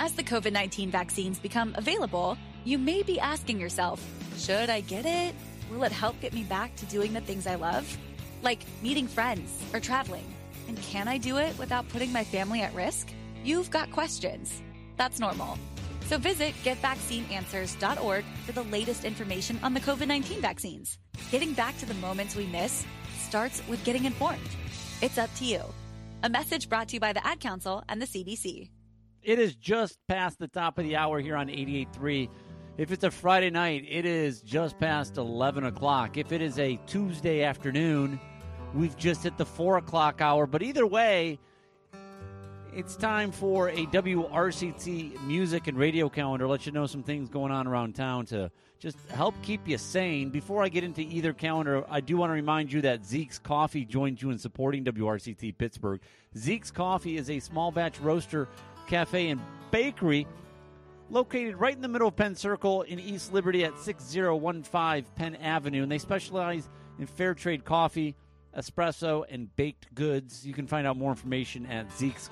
As the COVID-19 vaccines become available, you may be asking yourself, should I get it? Will it help get me back to doing the things I love? Like meeting friends or traveling. And can I do it without putting my family at risk? You've got questions. That's normal. So visit getvaccineanswers.org for the latest information on the COVID-19 vaccines. Getting back to the moments we miss starts with getting informed. It's up to you. A message brought to you by the Ad Council and the CDC. It is just past the top of the hour here on 88.3. If it's a Friday night, it is just past 11 o'clock. If it is a Tuesday afternoon, we've just hit the 4 o'clock hour. But either way, it's time for a WRCT music and radio calendar. Let you know some things going on around town to just help keep you sane. Before I get into either calendar, I do want to remind you that Zeke's Coffee joined you in supporting WRCT Pittsburgh. Zeke's Coffee is a small batch roaster, cafe, and bakery located right in the middle of Penn Circle in East Liberty at 6015 Penn Avenue. And they specialize in fair trade coffee, espresso, and baked goods. You can find out more information at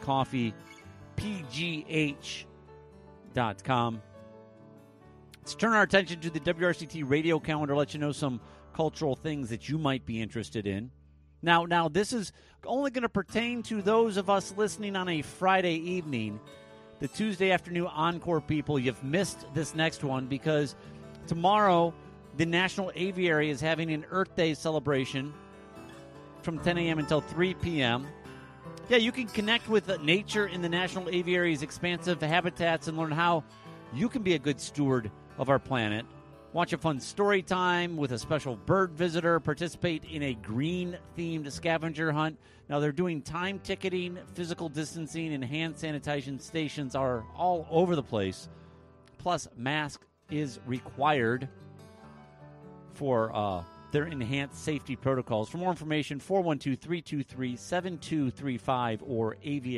Zeke'sCoffeePGH.com. Let's turn our attention to the WRCT radio calendar, let you know some cultural things that you might be interested in. Now, this is only going to pertain to those of us listening on a Friday evening. The Tuesday afternoon encore people, you've missed this next one because tomorrow the National Aviary is having an Earth Day celebration from 10 a.m. until 3 p.m. Yeah, you can connect with nature in the National Aviary's expansive habitats and learn how you can be a good steward of our planet. Watch a fun story time with a special bird visitor. Participate in a green-themed scavenger hunt. Now, they're doing time ticketing, physical distancing, and hand sanitation stations are all over the place. Plus, mask is required for their enhanced safety protocols. For more information, 412-323-7235 or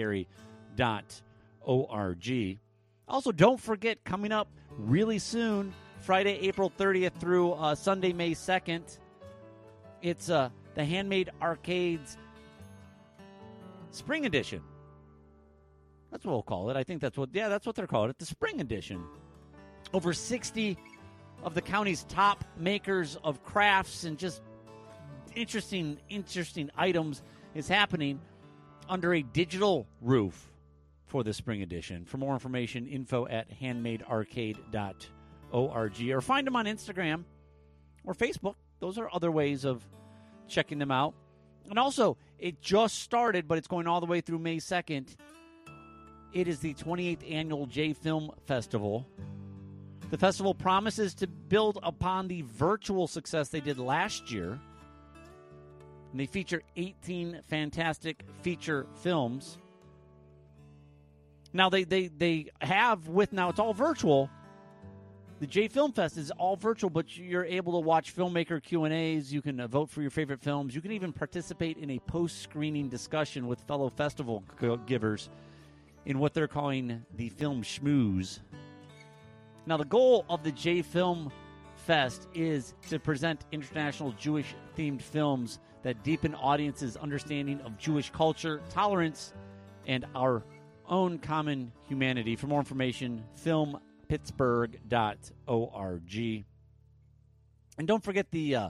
aviary.org. Also, don't forget, coming up really soon, Friday, April 30th through Sunday, May 2nd, it's the Handmade Arcades Spring Edition. That's what we'll call it. I think that's what they're calling it, the Spring Edition. Over 60 of the county's top makers of crafts and just interesting items is happening under a digital roof for the Spring Edition. For more information, info at handmadearcade.org. Or find them on Instagram or Facebook. Those are other ways of checking them out. And also, it just started, but it's going all the way through May 2nd. It is the 28th annual J-Film Festival. The festival promises to build upon the virtual success they did last year. And they feature 18 fantastic feature films. Now, they have now it's all virtual. The J Film Fest is all virtual, but you're able to watch filmmaker Q&As. You can vote for your favorite films. You can even participate in a post-screening discussion with fellow festival givers in what they're calling the Film Schmooze. Now, the goal of the J Film Fest is to present international Jewish-themed films that deepen audiences' understanding of Jewish culture, tolerance, and our own common humanity. For more information, filmpittsburgh.org. And don't forget the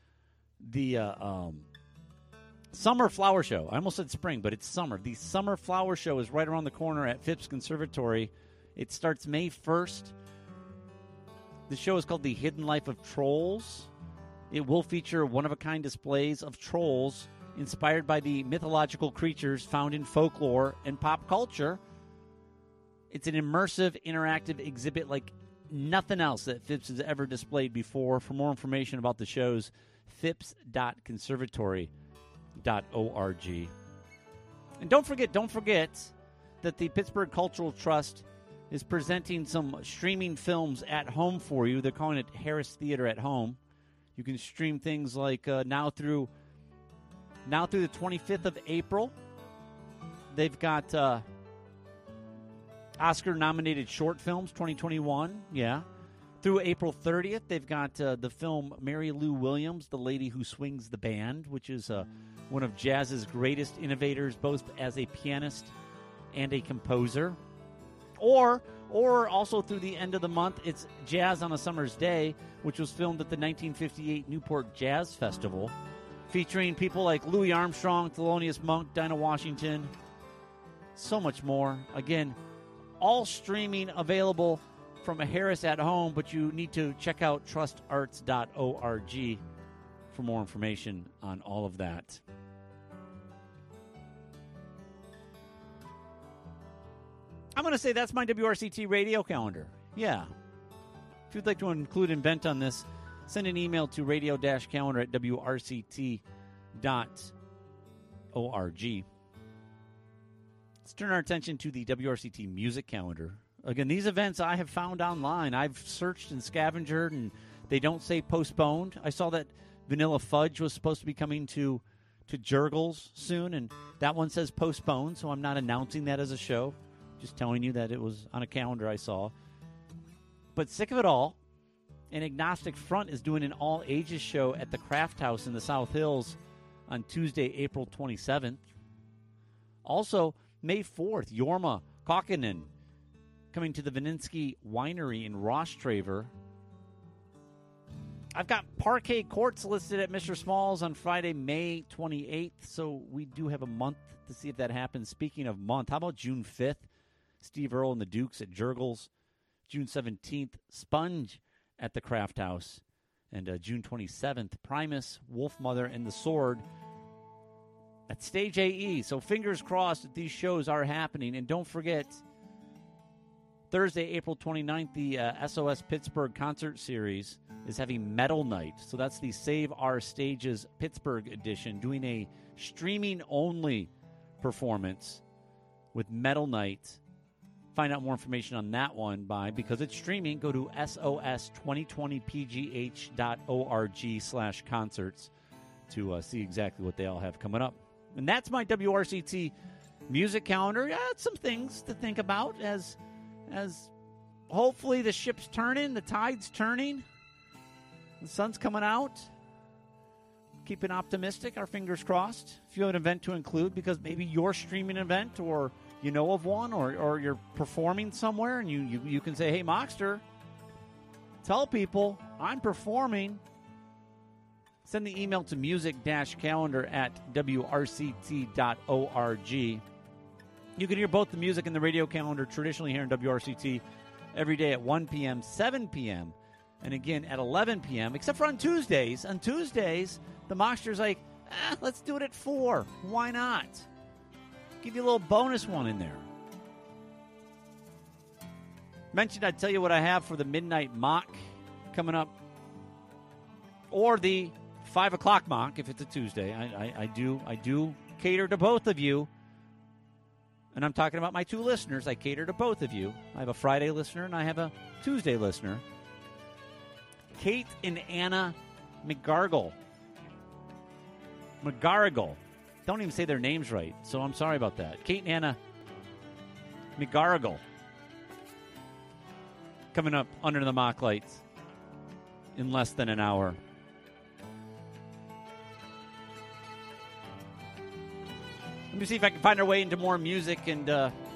Summer Flower Show. I almost said spring, but it's summer. The Summer Flower Show is right around the corner at Phipps Conservatory. It starts May 1st. The show is called The Hidden Life of Trolls. It will feature one-of-a-kind displays of trolls inspired by the mythological creatures found in folklore and pop culture. It's an immersive, interactive exhibit like nothing else that Phipps has ever displayed before. For more information about the shows, phipps.conservatory.org. And don't forget that the Pittsburgh Cultural Trust is presenting some streaming films at home for you. They're calling it Harris Theater at Home. You can stream things like now through the 25th of April. They've got Oscar-nominated short films, 2021, yeah. Through April 30th, they've got the film Mary Lou Williams, The Lady Who Swings the Band, which is one of jazz's greatest innovators, both as a pianist and a composer. Or also through the end of the month, it's Jazz on a Summer's Day, which was filmed at the 1958 Newport Jazz Festival, featuring people like Louis Armstrong, Thelonious Monk, Dinah Washington, so much more. Again, all streaming available from a Harris at home, but you need to check out trustarts.org for more information on all of that. I'm going to say that's my WRCT radio calendar. Yeah. If you'd like to include Invent on this, send an email to radio-calendar at wrct.org. Let's turn our attention to the WRCT music calendar. Again, these events I have found online. I've searched and scavenged, and they don't say postponed. I saw that Vanilla Fudge was supposed to be coming to Jurgles soon, and that one says postponed, so I'm not announcing that as a show. Just telling you that it was on a calendar I saw. But sick of it all, an Agnostic Front is doing an all-ages show at the Craft House in the South Hills on Tuesday, April 27th. Also, May 4th, Jorma Kaukonen coming to the Vininsky Winery in Rostraver. I've got Parquet Courts listed at Mr. Smalls on Friday, May 28th, so we do have a month to see if that happens. Speaking of month, how about June 5th? Steve Earle and the Dukes at Jurgles. June 17th, Sponge at the Craft House. And June 27th, Primus, Wolfmother, and the Sword at Stage AE. So fingers crossed that these shows are happening. And don't forget, Thursday, April 29th, the SOS Pittsburgh Concert Series is having Metal Night. So that's the Save Our Stages Pittsburgh edition, doing a streaming-only performance with Metal Night. Find out more information on that one because it's streaming, go to sos20pgh.org/concerts to see exactly what they all have coming up. And that's my WRCT music calendar. Yeah, some things to think about as hopefully the ship's turning, the tide's turning, the sun's coming out. Keeping optimistic, our fingers crossed. If you have an event to include, because maybe your streaming event or you know of one, or you're performing somewhere, and you can say, hey, Moxter, tell people I'm performing. Send the email to music-calendar at wrct.org. You can hear both the music and the radio calendar traditionally here in WRCT every day at 1 p.m., 7 p.m., and again at 11 p.m., except for on Tuesdays. On Tuesdays, the Moxter's like, let's do it at 4. Why not? Give you a little bonus one in there. Mentioned I'd tell you what I have for the Midnight Mock coming up, or the 5 o'clock mock if it's a Tuesday. I do cater to both of you, and I'm talking about my two listeners. I cater to both of you. I have a Friday listener and I have a Tuesday listener. Kate and Anna McGargle. Don't even say their names right, so I'm sorry about that. Kate and Anna McGargle coming up under the mock lights in less than an hour. Let me see if I can find our way into more music and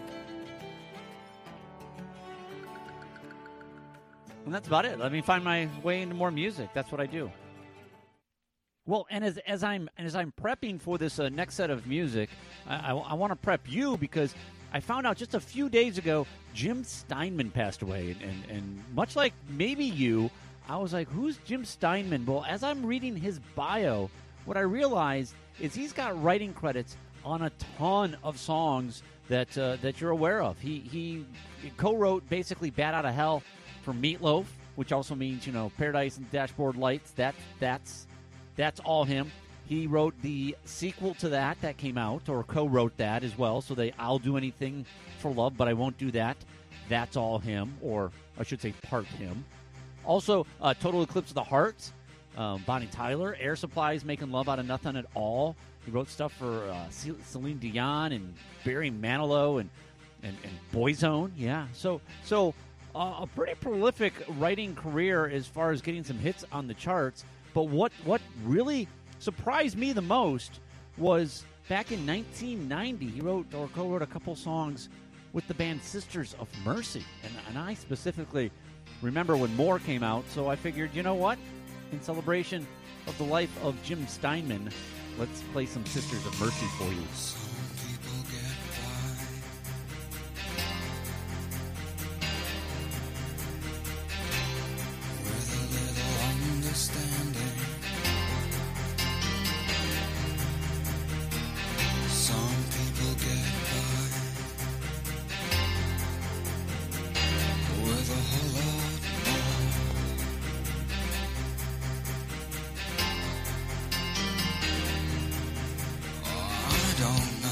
that's about it. Let me find my way into more music. That's what I do. Well, and as I'm prepping for this next set of music, I want to prep you because I found out just a few days ago Jim Steinman passed away, and much like maybe you, I was like, who's Jim Steinman? Well, as I'm reading his bio, what I realized is he's got writing credits on a ton of songs that you're aware of. He co-wrote basically "Bat Out of Hell" for Meatloaf, which also means Paradise and Dashboard Lights. That's all him. He wrote the sequel to that came out, or co-wrote that as well. So I'll Do Anything for Love, but I Won't Do That. That's all him, or I should say part him. Also, Total Eclipse of the Heart, Bonnie Tyler, Air Supply's Making Love Out of Nothing at All. He wrote stuff for Celine Dion and Barry Manilow and Boyzone. Yeah, so a pretty prolific writing career as far as getting some hits on the charts. But what really surprised me the most was back in 1990, he wrote or co-wrote a couple songs with the band Sisters of Mercy. And I specifically remember when More came out, so I figured, you know what? In celebration of the life of Jim Steinman, let's play some Sisters of Mercy for you. Some people get by with a little understanding. Some people get by with a whole lot more. I don't know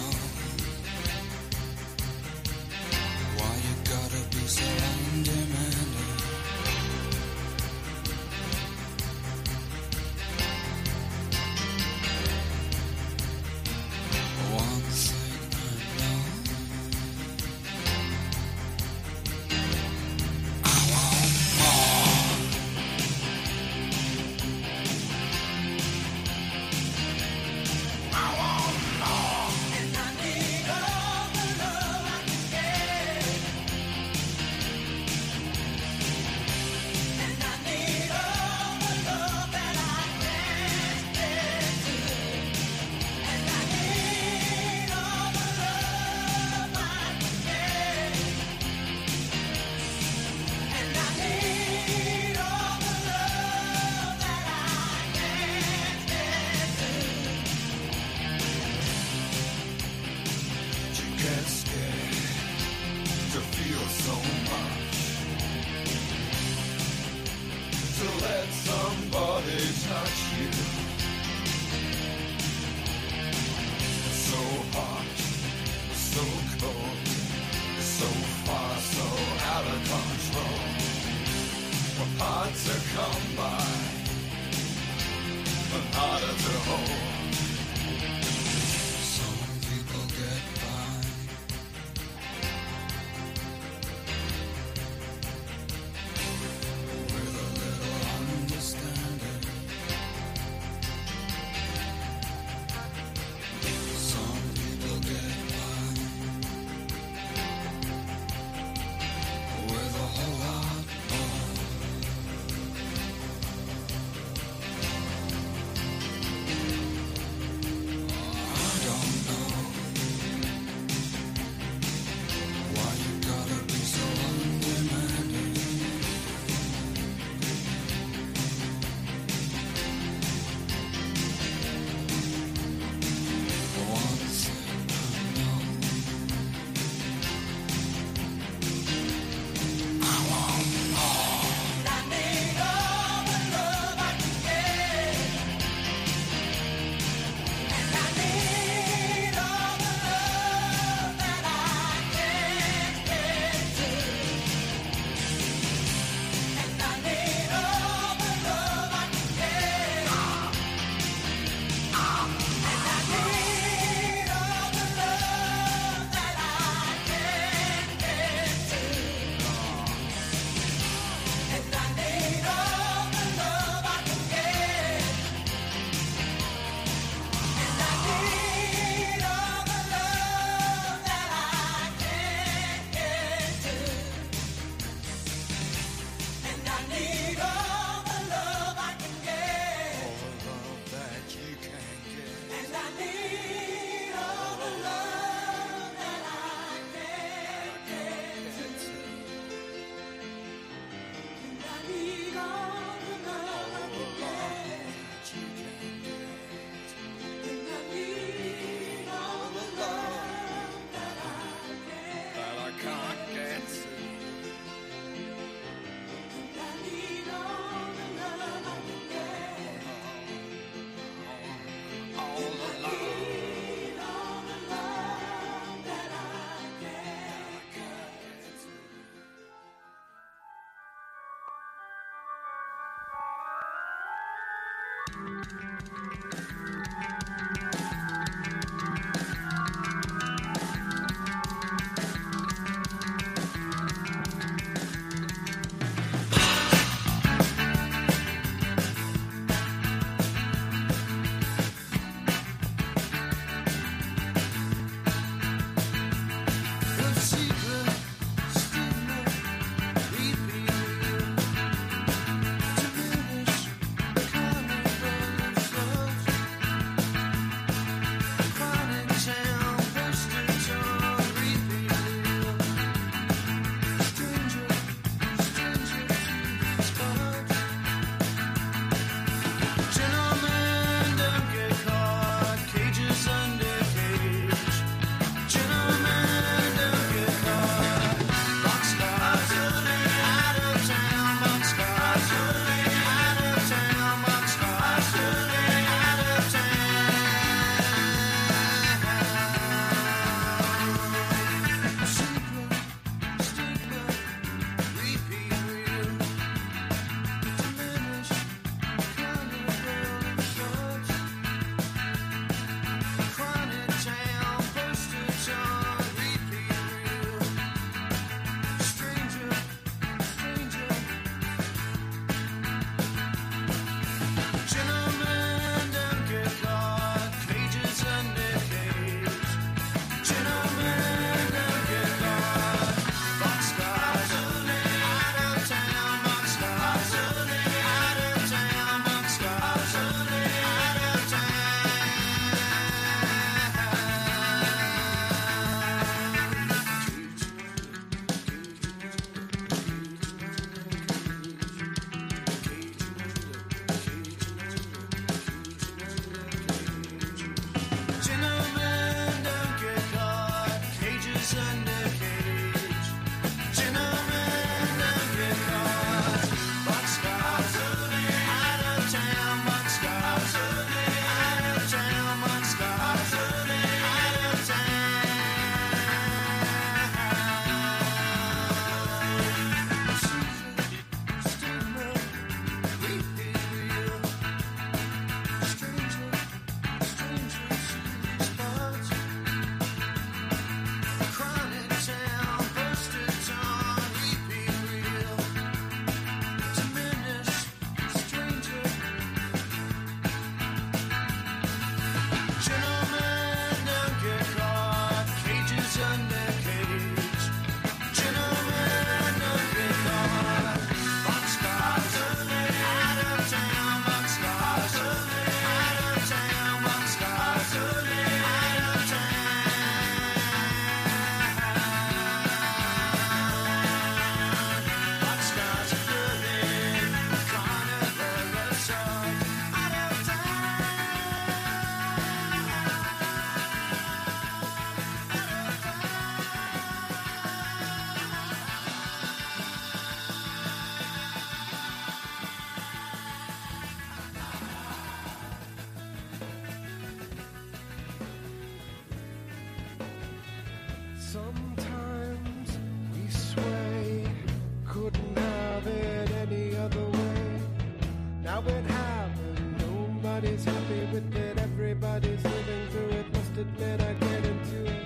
Everybody's living through it. Must admit I get into it.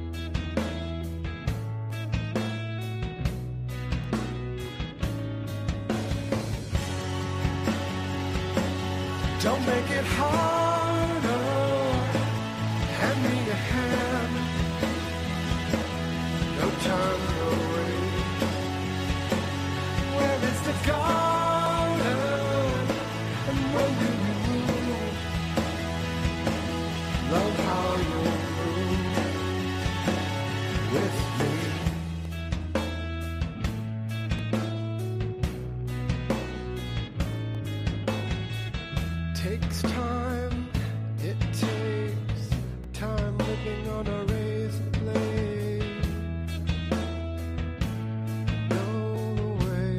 Don't make it harder. Hand me a hand. No time, no wait. Where is the garden? And when do we move? Love how you move with me. Takes time, it takes time living on a razor blade. No way.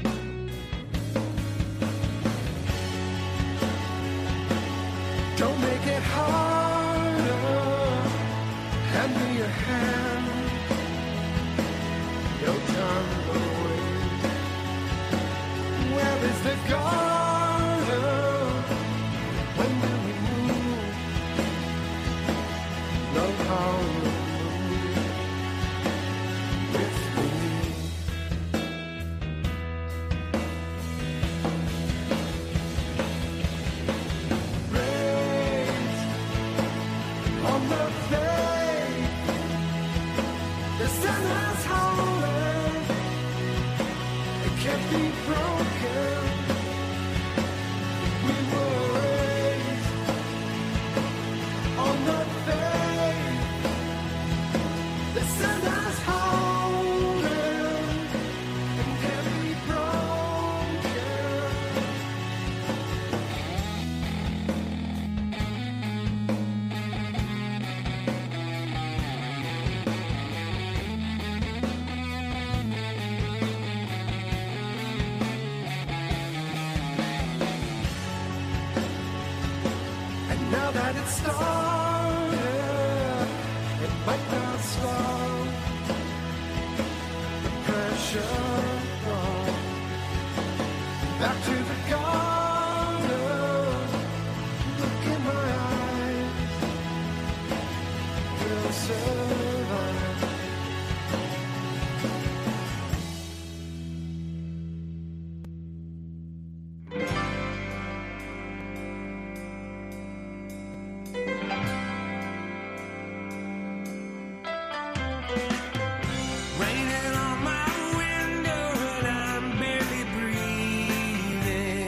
Don't make it harder. Hand me your hand. No time, no wait. Where is the garden? When do we move? Love how you move with me. Raised on the faith, the sinner's holy. It can't be broken. We were raised on the faith, the sinner's holy, and can't be broken. And now that it's started, it might not slow. The pressure gone. Back to the garden. Look in my eyes. We'll survive. Raining on my window and I'm barely breathing.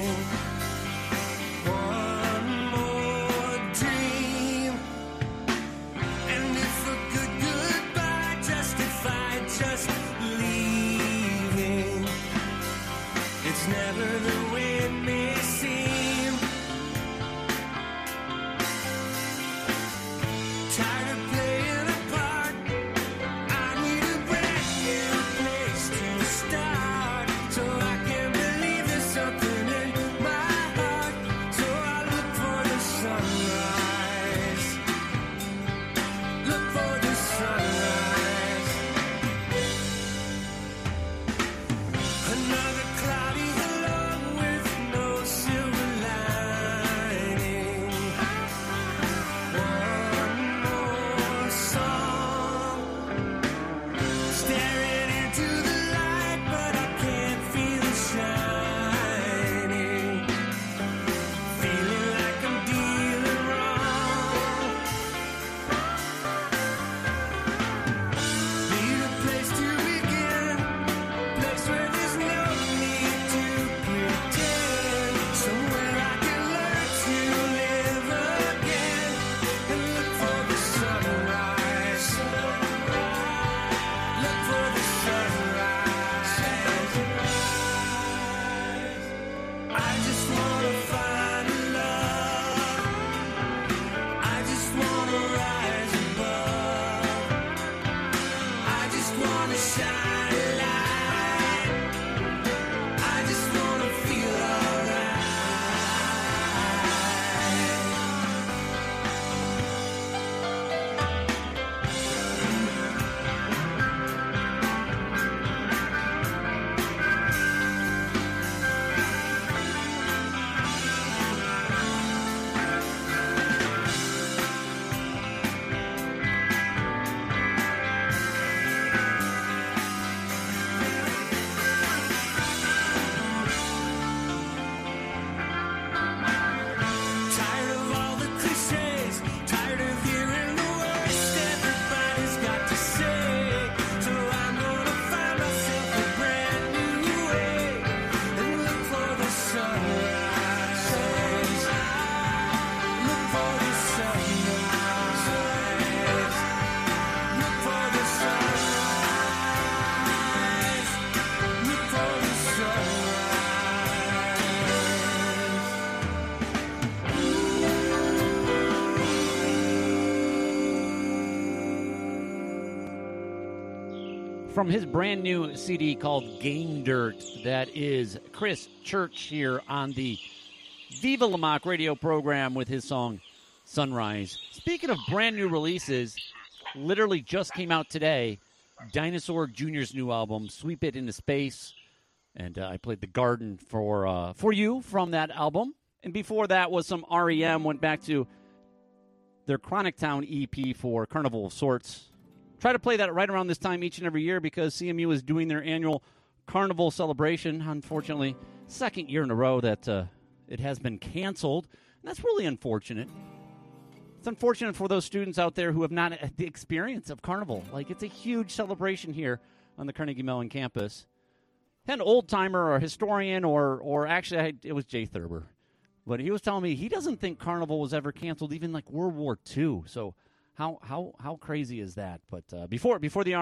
from his brand new CD called Game Dirt. That is Chris Church here on the Viva La Mock radio program with his song Sunrise. Speaking of brand new releases, literally just came out today, Dinosaur Jr.'s new album, Sweep It Into Space. And I played The Garden for you from that album. And before that was some R.E.M. Went back to their Chronic Town EP for Carnival of Sorts. Try to play that right around this time each and every year because CMU is doing their annual Carnival celebration. Unfortunately, second year in a row that it has been canceled. And that's really unfortunate. It's unfortunate for those students out there who have not had the experience of Carnival. Like, it's a huge celebration here on the Carnegie Mellon campus. An old-timer or a historian or actually, it was Jay Thurber. But he was telling me he doesn't think Carnival was ever canceled, even like World War II. So how crazy is that? But before the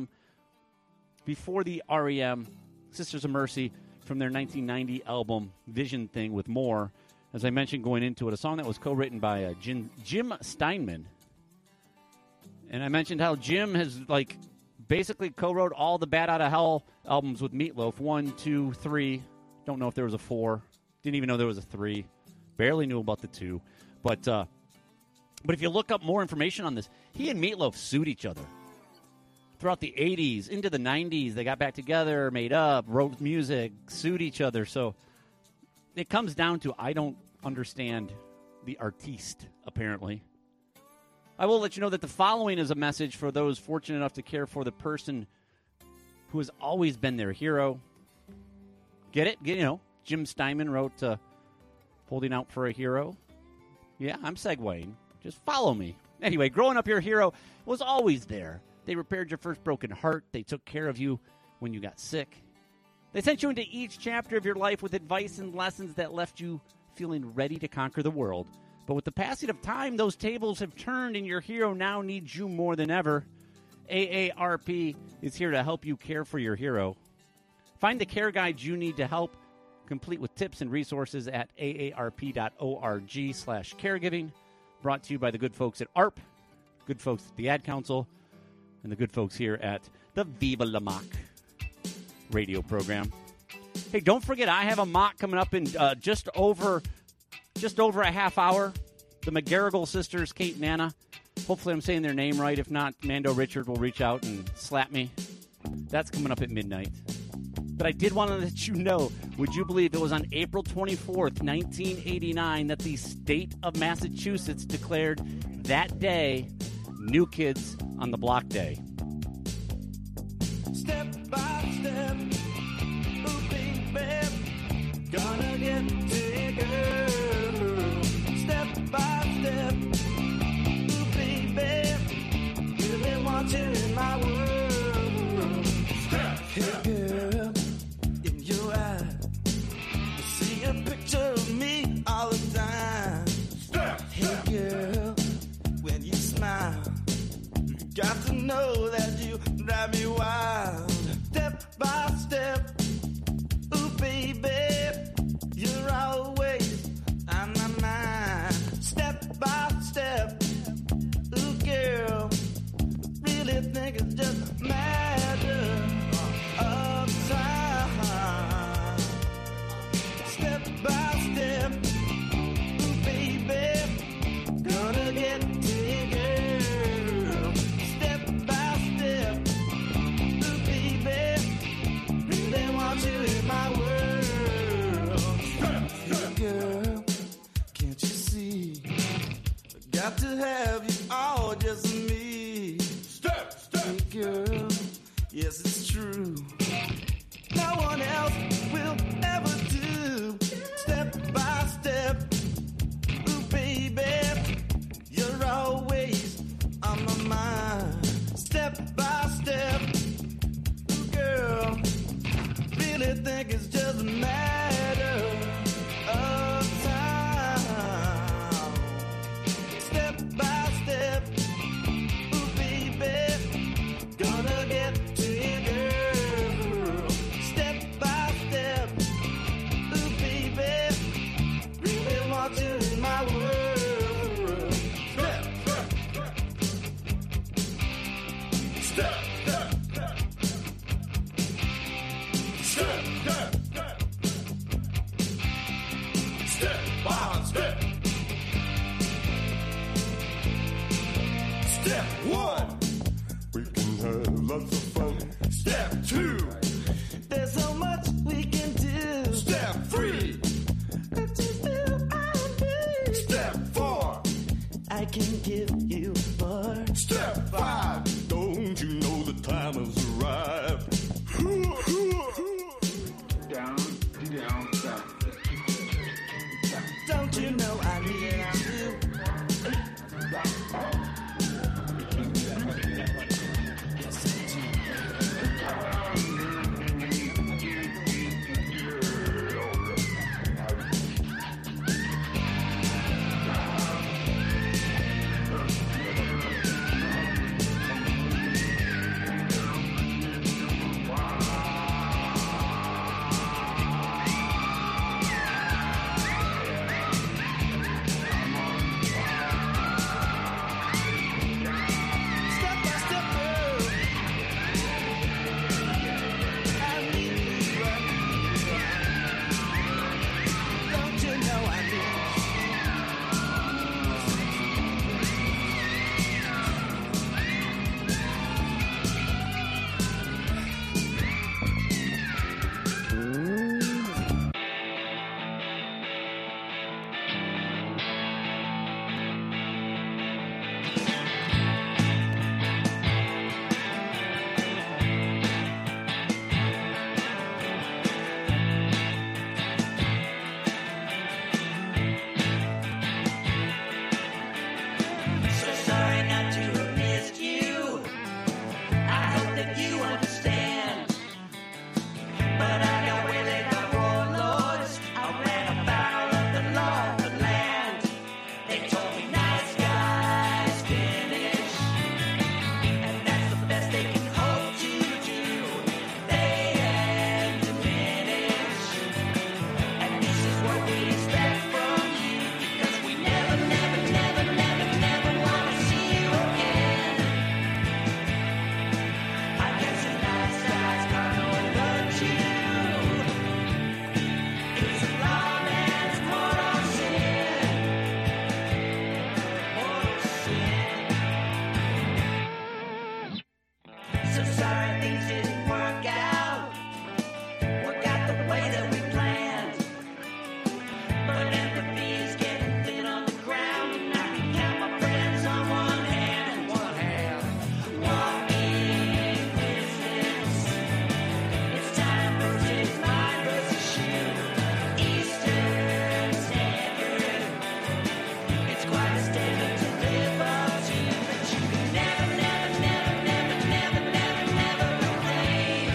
REM, Sisters of Mercy from their 1990 album Vision Thing with More. As I mentioned going into it, a song that was co-written by Jim Steinman. And I mentioned how Jim has basically co-wrote all the Bat Out of Hell albums with Meatloaf. 1, 2, 3. Don't know if there was a 4. Didn't even know there was a 3. Barely knew about the 2. But if you look up more information on this, he and Meatloaf sued each other. Throughout the 80s, into the 90s, they got back together, made up, wrote music, sued each other. So it comes down to I don't understand the artiste, apparently. I will let you know that the following is a message for those fortunate enough to care for the person who has always been their hero. Get it? Jim Steinman wrote Holding Out for a Hero. Yeah, I'm segueing. Just follow me. Anyway, growing up, your hero was always there. They repaired your first broken heart. They took care of you when you got sick. They sent you into each chapter of your life with advice and lessons that left you feeling ready to conquer the world. But with the passing of time, those tables have turned, and your hero now needs you more than ever. AARP is here to help you care for your hero. Find the care guides you need to help, complete with tips and resources at aarp.org/caregiving. Brought to you by the good folks at ARP, good folks at the Ad Council, and the good folks here at the Viva La Mock radio program. Hey, don't forget, I have a mock coming up in just over a half hour. The McGarrigle sisters, Kate and Anna. Hopefully I'm saying their name right. If not, Mando Richard will reach out and slap me. That's coming up at midnight. But I did want to let you know, would you believe it was on April 24th, 1989, that the state of Massachusetts declared that day New Kids on the Block Day. Step by step, ooh baby, gonna get to you, girl. Step by step, ooh baby, really want you in my world. Hey girl, in your eyes, I see a picture of me all the time. Hey girl, when you smile, you got to know that you drive me wild. Step by step, ooh baby, you're always on my mind. Step by step, ooh girl, really think it's just a matter of time. Step by step, ooh baby, gonna get to you, girl. Step by step, ooh baby, really want you in my world. Hey girl, can't you see? I got to have you all just me. Step. Hey girl, yes it's true. No one else will ever do. Step by step, ooh baby, you're always on my mind. Step by step, ooh girl, really think it's just a matter of time. Step by step, ooh baby, gonna get to you, girl. Step by step, ooh baby, really want you in my world. Step. Step by step. Step 1, we can have lots of fun. Step 2, There's so much we can do. step 3, step 4, I can give you more. step 5. Don't you know the time has arrived? Don't you know I need you? Step by step, girl. I need you. Don't you know I need you? So sorry not to have missed you. I hope that you understand. But I got where they got warlords. I ran afoul of the law of the land. They told me nice guys finish, and that's the best they can hope to do. They end diminish, and this is what we expect from you, because we never, never, never, never, never want to see you again. I guess a nice guy's got no virtue. It's a law man's mortal sin. Mortal sin. So sorry things didn't work out the way that we planned. But empathy is getting thin on the ground, and I can count my friends on one hand. Walking distance. It's time versus mind versus shoe. Eastern Standard. It's quite a standard to live up to, that you can never, never, never, never, never, never, never proclaim.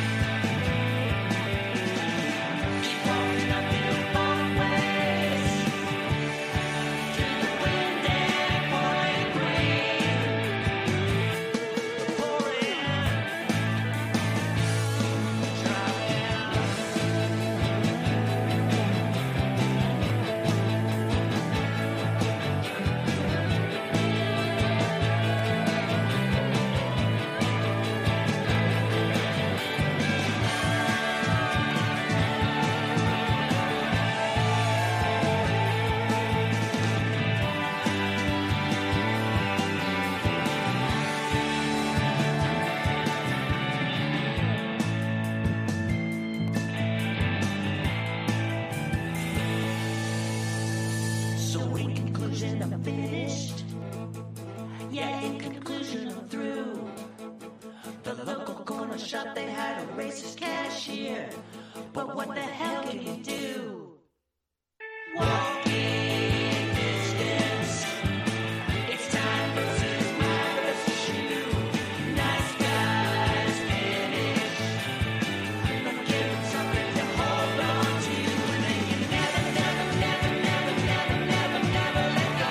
Keep walking up your pathways through the wind and pouring rain. Pouring, So in conclusion, I'm finished. Yeah, in conclusion, I'm through. The local corner shop, they had a racist cashier. But what the hell can you do? Walking distance. It's time versus mind versus shoe. Nice guys finish. But give them something to hold on to. And they can never, never, never, never, never, never, never let go.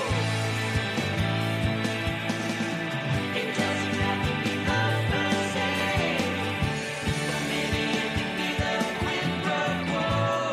It doesn't have to be love per se, but maybe it can be the quid pro quo.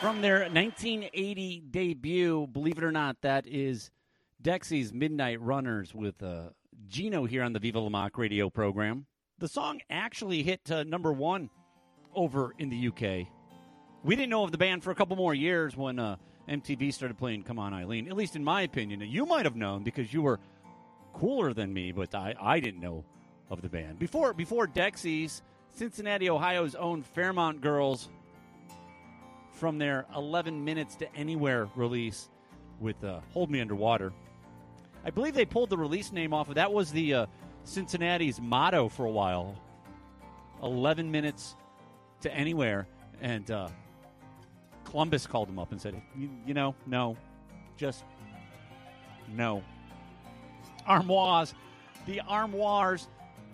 From their 1980 debut, believe it or not, that is Dexy's Midnight Runners with Gino here on the Viva La Mock radio program. The song actually hit number one over in the UK. We didn't know of the band for a couple more years when MTV started playing Come On Eileen, at least in my opinion. You might have known because you were cooler than me, but I didn't know of the band. Before Dexy's, Cincinnati, Ohio's own Fairmont Girls, from their 11 Minutes to Anywhere release with Hold Me Underwater. I believe they pulled the release name off of that. Was the Cincinnati's motto for a while. 11 Minutes to Anywhere. And Columbus called them up and said, you know, no. Just no. Armoires. The Armoires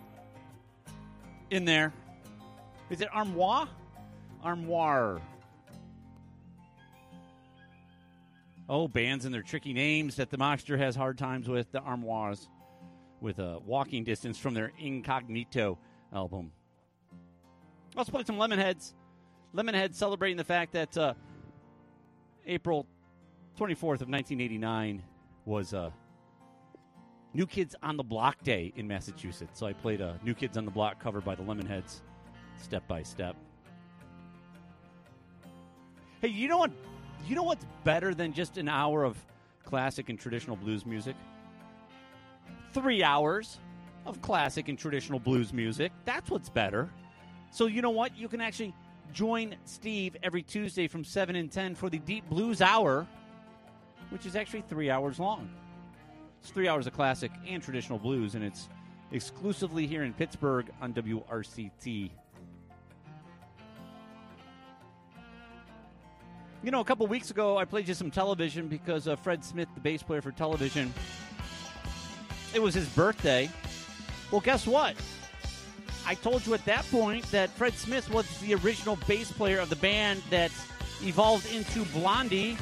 in there. Is it Armoire? Armoire. Oh, bands and their tricky names that the Mockster has hard times with. The Armoires with a Walking Distance from their Incognito album. Let's play some Lemonheads. Lemonheads celebrating the fact that April 24th of 1989 was New Kids on the Block Day in Massachusetts. So I played a New Kids on the Block cover by the Lemonheads, Step by Step. Hey, you know what? You know what's better than just an hour of classic and traditional blues music? 3 hours of classic and traditional blues music. That's what's better. So you know what? You can actually join Steve every Tuesday from 7 and 10 for the Deep Blues Hour, which is actually 3 hours long. It's 3 hours of classic and traditional blues, and it's exclusively here in Pittsburgh on WRCT. You know, a couple weeks ago, I played you some Television because Fred Smith, the bass player for Television, it was his birthday. Well, guess what? I told you at that point that Fred Smith was the original bass player of the band that evolved into Blondie.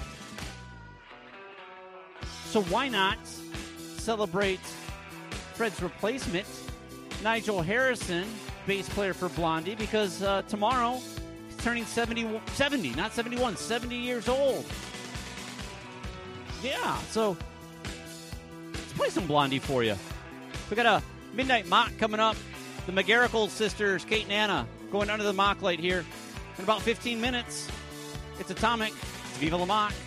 So why not celebrate Fred's replacement, Nigel Harrison, bass player for Blondie, because tomorrow he's turning 70, not 71, 70 years old. Yeah, so let's play some Blondie for you. We got a Midnight Mock coming up. The McGarrigle sisters, Kate and Anna, going under the mock light here in about 15 minutes. It's Atomic. It's Viva La Mock.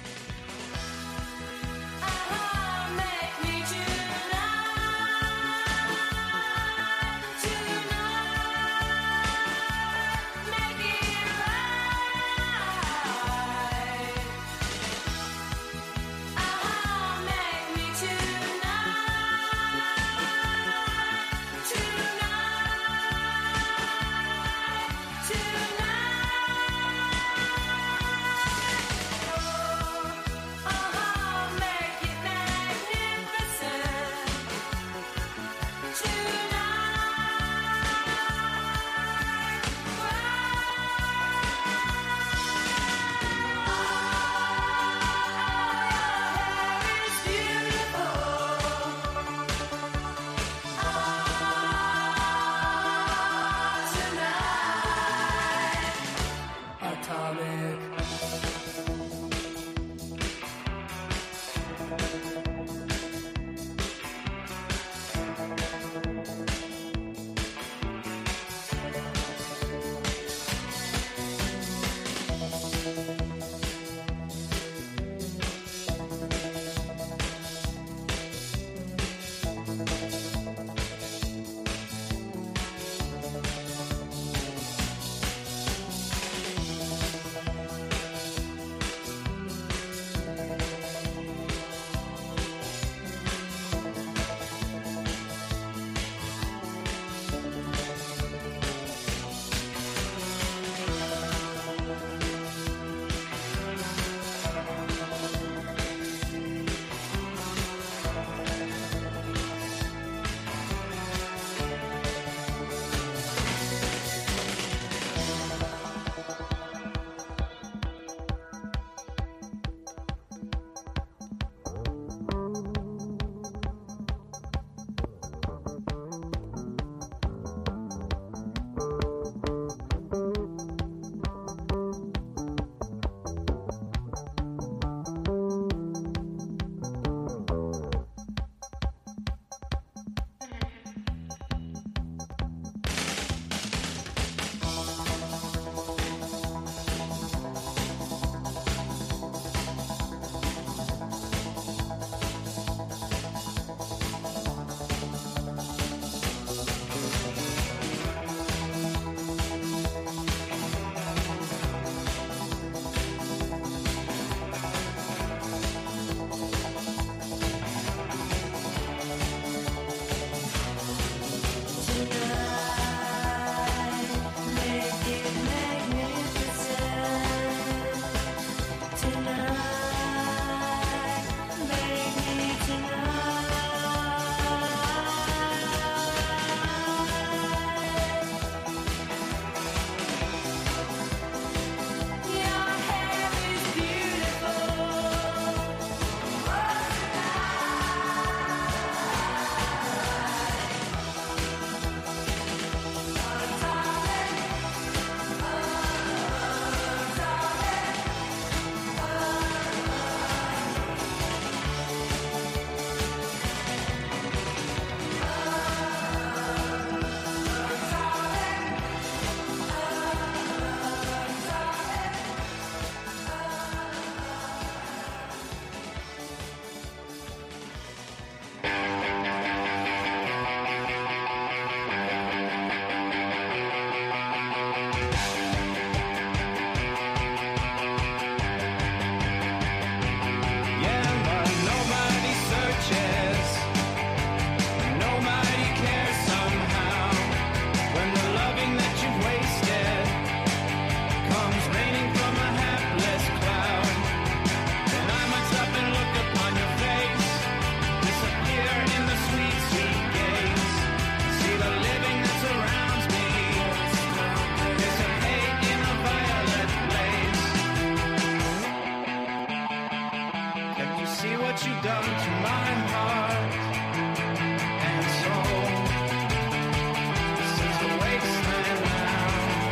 what you've done to my heart and soul. This is a wasteland now.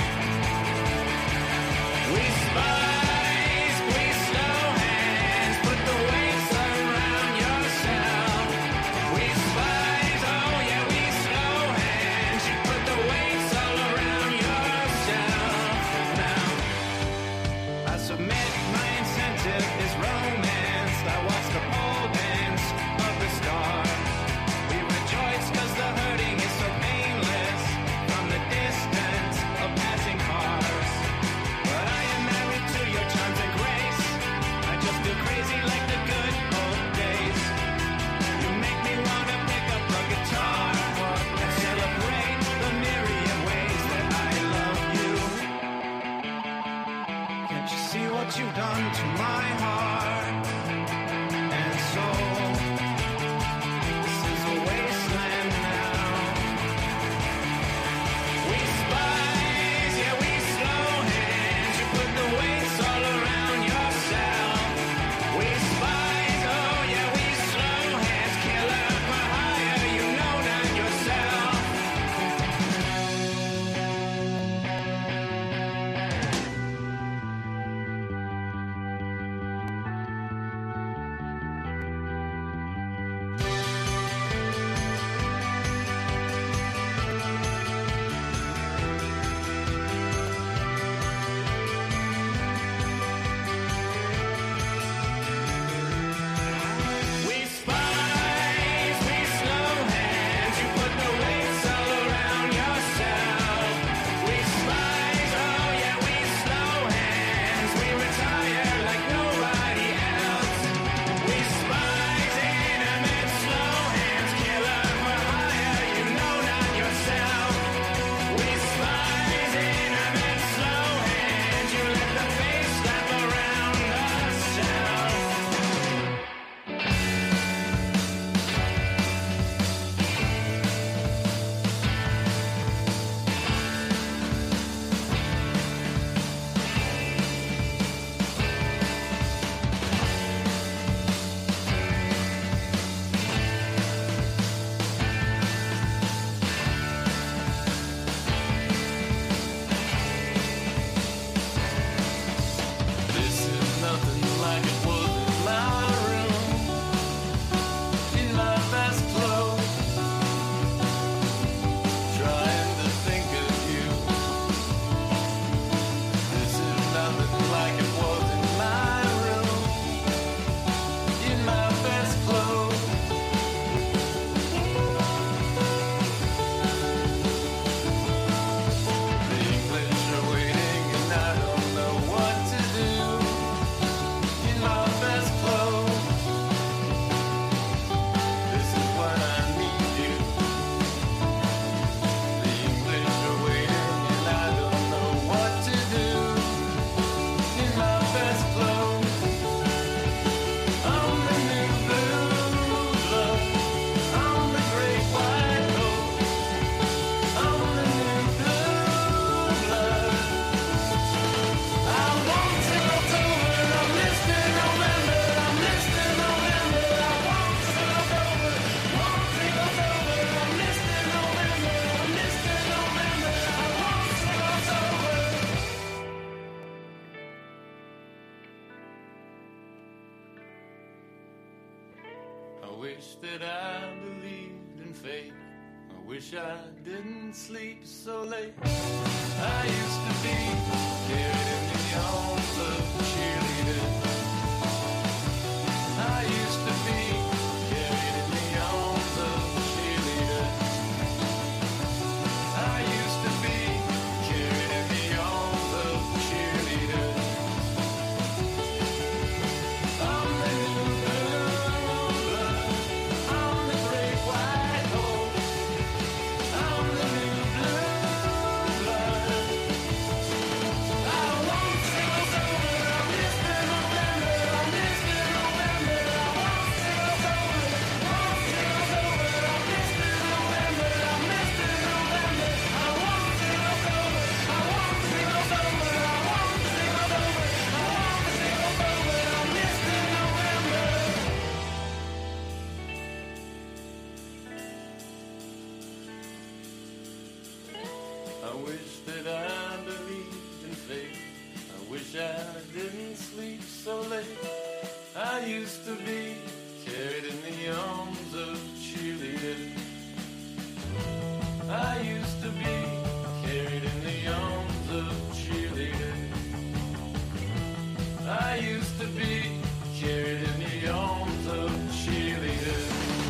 We spies, we slow hands, put the weights around yourself. We spies, oh yeah, we slow hands, you put the weights all around yourself. Now, I submit my incentive is romance. I watch the pole dance of the stars. We rejoice cause the hurting is so painless from the distance of passing cars. But I am married to your charms and grace. I just do crazy like the good old days. You make me wanna pick up a guitar and celebrate the myriad ways that I love you. Can't you see what you've done to my heart and soul? This is a wasteland now. We spies, yeah, we slow hands. You put the weights all around yourself. We spies, oh yeah, we slow hands. Killer for hire, you know not yourself. We spies, we slow hands. You put the weights all around yourself. We spies, oh yeah, we slow hands. We retire like nobody else. We spies, intimate slow hands. Killer for hire, you know not yourself. We spies, intimate slow hands. You let the face slap around ourselves. This is nothing like it was in my room, in my best clothes, trying to think of you. This is nothing like it was in my room, in my best clothes. The English are waiting and I don't know what to do. In my best clothes. This is when I need you. The English are waiting and I don't know what to do. In my best clothes. I'm the new blue blood. I'm the great white hope. I'm the new blue blood. I won't till October. I'm listening November. I'm listening November. I won't till October. Won't till October. I'm listening November. I'm listening November. I won't till October. I wish that I believed in fate. I wish I didn't sleep so late. I used to be carried in the arms of cheerleaders. I used to be carried in the arms of cheerleaders. I used to be carried in the arms of cheerleaders. I'm the new blue blood. I'm the great white hope. I'm the new blue blood. I won't till October. didn't sleep so late. I used to be carried in the arms of cheerleaders. I used to be carried in the arms of cheerleaders. I used to be carried in the arms of cheerleaders.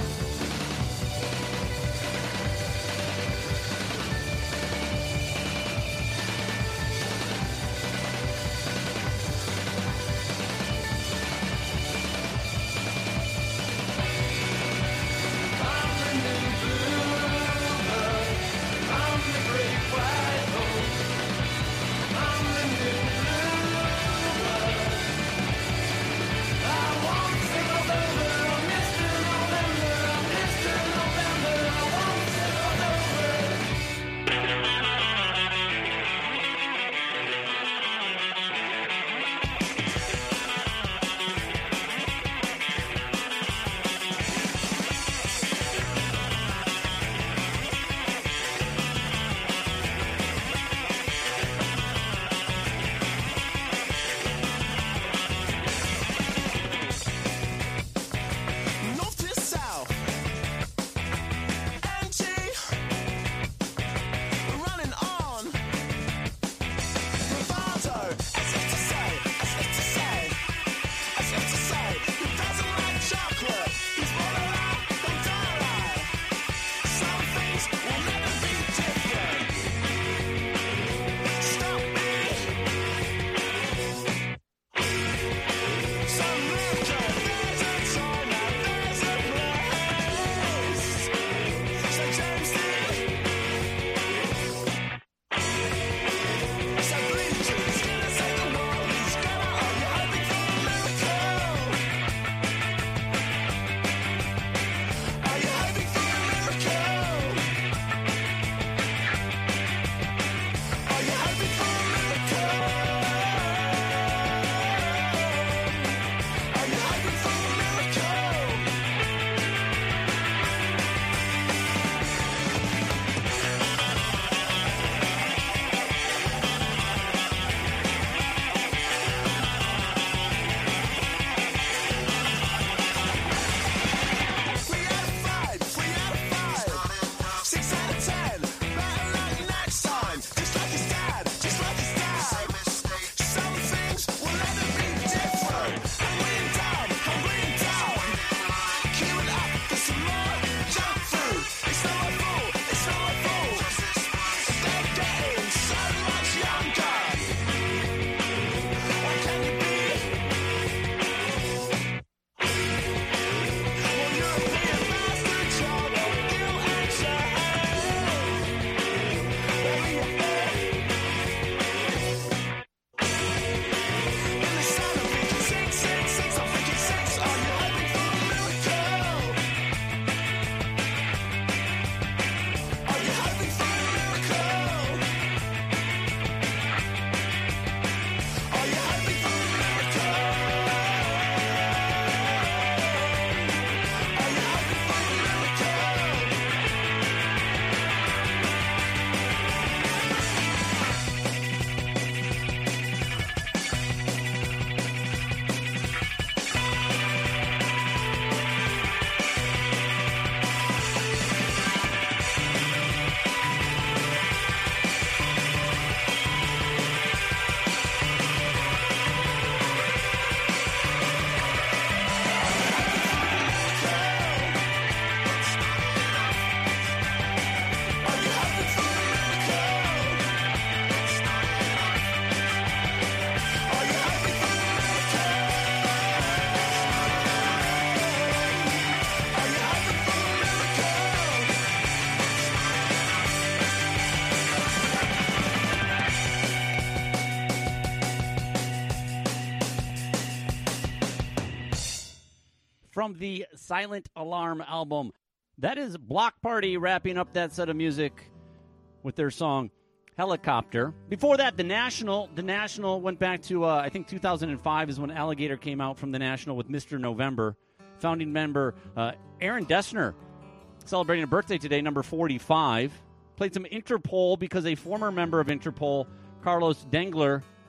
from the Silent Alarm album. That is Block Party wrapping up that set of music with their song Helicopter. Before that, The National. The National went back to, I think 2005 is when Alligator came out from The National with Mr. November. Founding member Aaron Dessner celebrating a birthday today, number 45. Played some Interpol because a former member of Interpol, Carlos Dengler,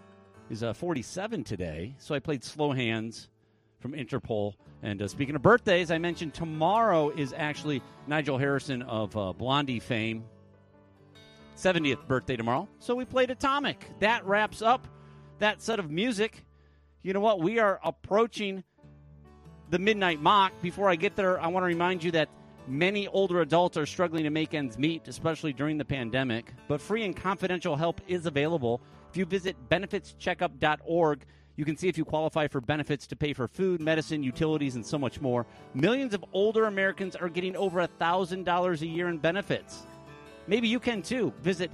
is 47 today. So I played Slow Hands from Interpol. And speaking of birthdays, I mentioned tomorrow is actually Nigel Harrison of Blondie fame. 70th birthday tomorrow. So we played Atomic. That wraps up that set of music. You know what? We are approaching the Midnight Mock. Before I get there, I want to remind you that many older adults are struggling to make ends meet, especially during the pandemic. But free and confidential help is available. If you visit benefitscheckup.org, you can see if you qualify for benefits to pay for food, medicine, utilities, and so much more. Millions of older Americans are getting over $1,000 a year in benefits. Maybe you can too. Visit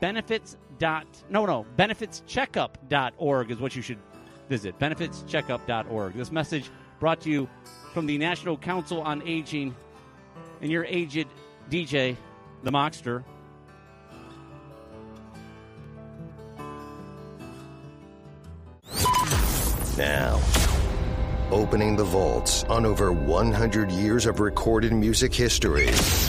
benefitscheckup.org is what you should visit. Benefitscheckup.org. This message brought to you from the National Council on Aging and your aged DJ, the Mockster. Now, opening the vaults on over 100 years of recorded music history.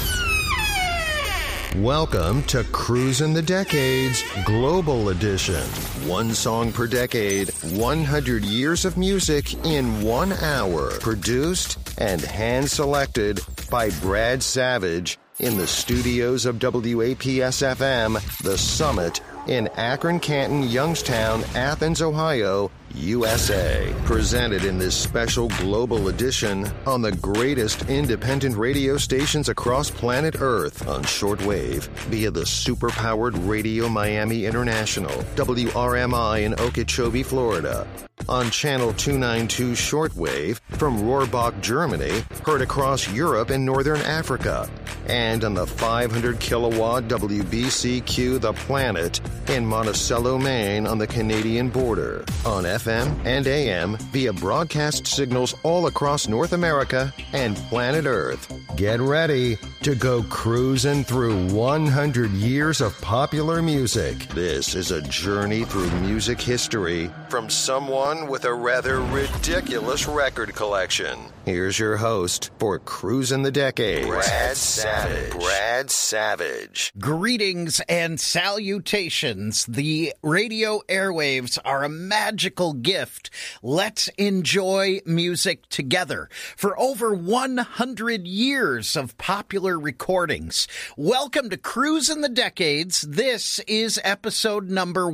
Welcome to Cruisin' the Decades Global Edition. One song per decade, 100 years of music in 1 hour. Produced and hand-selected by Brad Savage in the studios of WAPS-FM, The Summit, in Akron, Canton, Youngstown, Athens, Ohio, USA. Presented in this special global edition on the greatest independent radio stations across planet Earth on shortwave via the super-powered Radio Miami International, WRMI in Okeechobee, Florida. On Channel 292 shortwave from Rohrbach, Germany, heard across Europe and Northern Africa. And on the 500-kilowatt WBCQ The Planet in Monticello, Maine on the Canadian border. On FM and AM via broadcast signals all across North America and planet Earth. Get ready to go cruising through 100 years of popular music. This is a journey through music history from someone with a rather ridiculous record collection. Here's your host for Cruisin' the Decades, Brad Savage. Brad Savage. Greetings and salutations. The radio airwaves are a magical gift. Let's enjoy music together. For over 100 years of popular recordings. Welcome to Cruisin' the Decades. This is episode number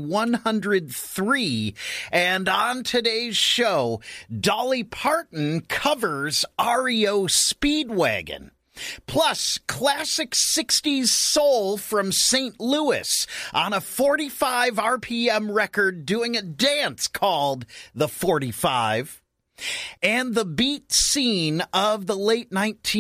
103. And on today's show, Dolly Parton covers REO Speedwagon. Plus, classic 60s soul from St. Louis on a 45 RPM record doing a dance called the 45. And the beat scene of the late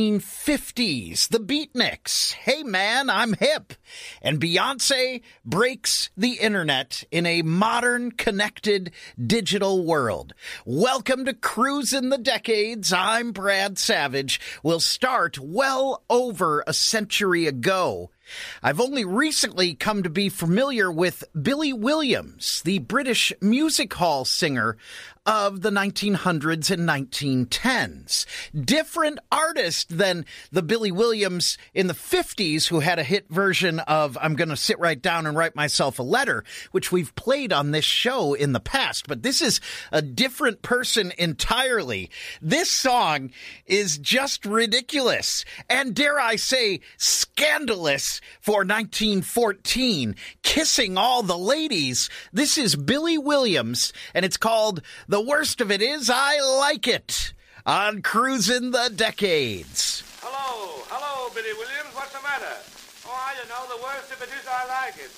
1950s, the Beatniks. Hey man, I'm hip. And Beyonce breaks the internet in a modern, connected, digital world. Welcome to Cruisin' the Decades. I'm Brad Savage. We'll start well over a century ago. I've only recently come to be familiar with Billy Williams, the British music hall singer of the 1900s and 1910s. Different artist than the Billy Williams in the 50s who had a hit version of I'm Gonna Sit Right Down and Write Myself a Letter, which we've played on this show in the past. But this is a different person entirely. This song is just ridiculous and, dare I say, scandalous for 1914. Kissing all the ladies. This is Billy Williams, and it's called The Worst of It Is I Like It on Cruisin' the Decades. Hello, Billy Williams. What's the matter? Oh, I don't know. The worst of it is I like it.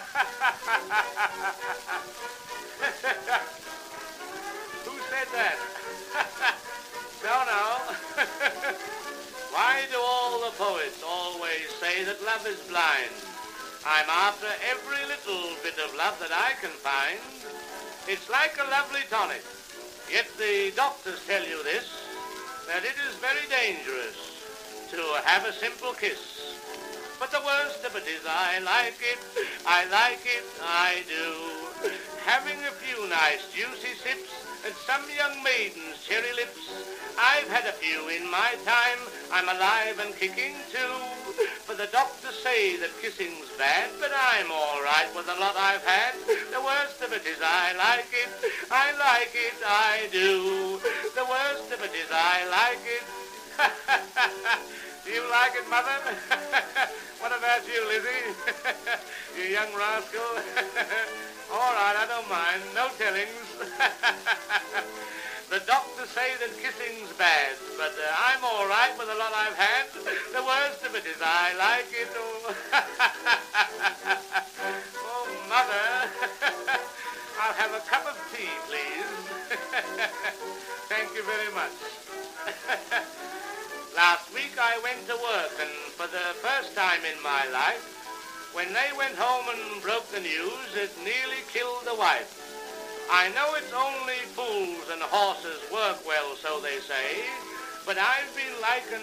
Who said that? No. Why do all the poets always say that love is blind? I'm after every little bit of love that I can find. It's like a lovely tonic. Yet the doctors tell you this, that it is very dangerous to have a simple kiss. But the worst of it is I like it, I do. Having a few nice juicy sips and some young maiden's cherry lips. I've had a few in my time. I'm alive and kicking too. For the doctors say that kissing's bad, but I'm all right with the lot I've had. The worst of it is I like it. I like it, I do. The worst of it is I like it. Do you like it, Mother? What about you, Lizzie? You young rascal. All right, I don't mind. No tellings. The doctors say that kissing's bad, but I'm all right with the lot I've had. The worst of it is I like it. Oh, oh Mother. I'll have a cup of tea, please. Thank you very much. Last week I went to work, and for the first time in my life, when they went home and broke the news, it nearly killed the wife. I know it's only fools and horses work well, so they say, but I've been like an